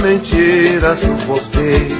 mentira suportei.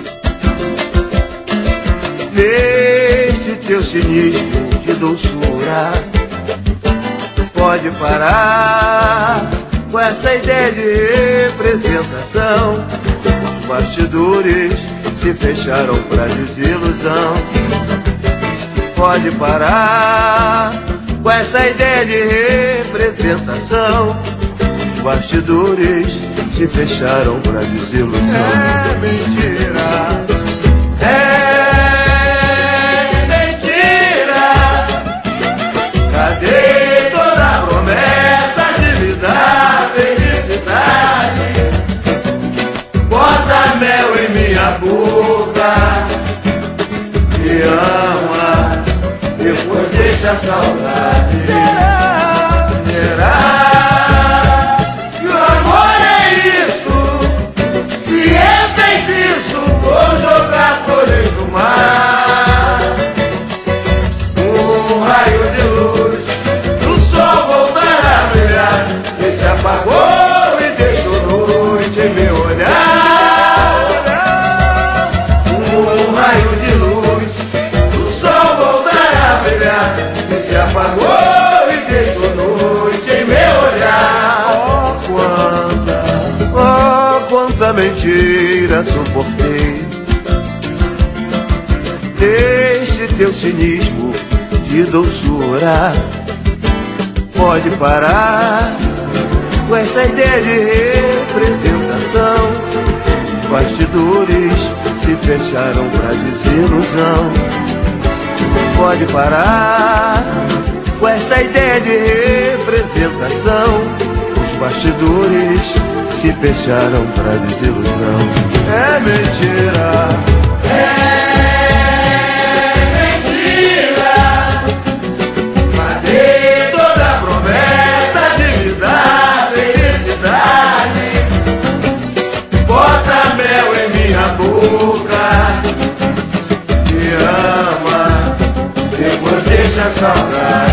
Neste teu cinismo de doçura, pode parar com essa ideia de representação. Os bastidores se fecharam pra desilusão. Pode parar com essa ideia de representação. Os bastidores se fecharam pra desilusão. É mentira, é mentira. Cadê toda a promessa de me dar felicidade? Bota mel em minha boca, me ama, depois deixa a saudade. Será? Será? Um raio de luz do sol voltar a brilhar, e se apagou e deixou noite em meu olhar. Um raio de luz do sol voltar a brilhar, e se apagou e deixou noite em meu olhar. Oh, quanta mentira suportei. Este teu cinismo de doçura, pode parar com essa ideia de representação. Os bastidores se fecharam pra desilusão. Pode parar com essa ideia de representação. Os bastidores se fecharam pra desilusão. É mentira. Boca, me ama, depois deixa a saudade.